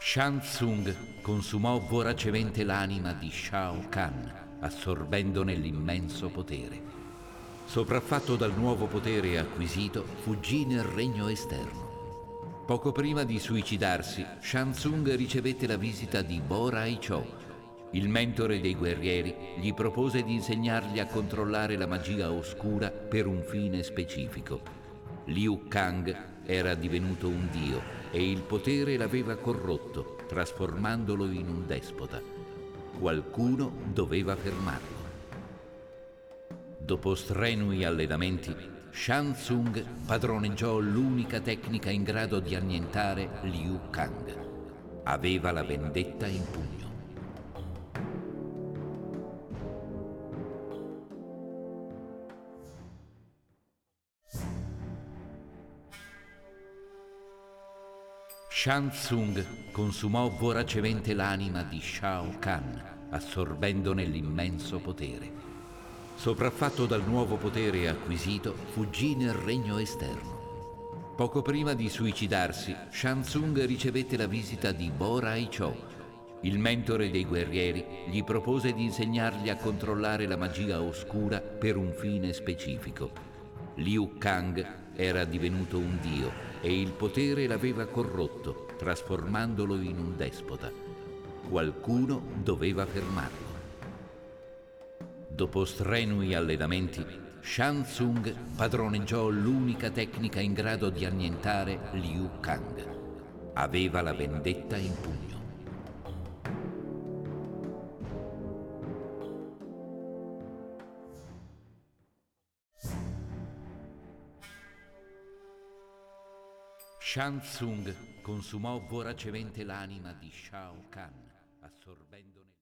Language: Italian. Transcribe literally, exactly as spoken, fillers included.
Shang Tsung consumò voracemente l'anima di Shao Kahn, assorbendone l'immenso potere. Sopraffatto dal nuovo potere acquisito, fuggì nel regno esterno. Poco prima di suicidarsi, Shang Tsung ricevette la visita di Bo Rai Cho. Il mentore dei guerrieri gli propose di insegnargli a controllare la magia oscura per un fine specifico. Liu Kang era divenuto un dio e il potere l'aveva corrotto, trasformandolo in un despota. Qualcuno doveva fermarlo. Dopo strenui allenamenti, Shang Tsung padroneggiò l'unica tecnica in grado di annientare Liu Kang. Aveva la vendetta in pugno. Shang Tsung consumò voracemente l'anima di Shao Kahn, assorbendone l'immenso potere. Sopraffatto dal nuovo potere acquisito, fuggì nel regno esterno. Poco prima di suicidarsi, Shang Tsung ricevette la visita di Bo Rai Cho. Il mentore dei guerrieri gli propose di insegnargli a controllare la magia oscura per un fine specifico. Liu Kang era divenuto un dio e il potere l'aveva corrotto, trasformandolo in un despota. Qualcuno doveva fermarlo. Dopo strenui allenamenti, Shang Tsung padroneggiò l'unica tecnica in grado di annientare Liu Kang. Aveva la vendetta in pugno. Shang Tsung consumò voracemente l'anima di Shao Kahn, assorbendone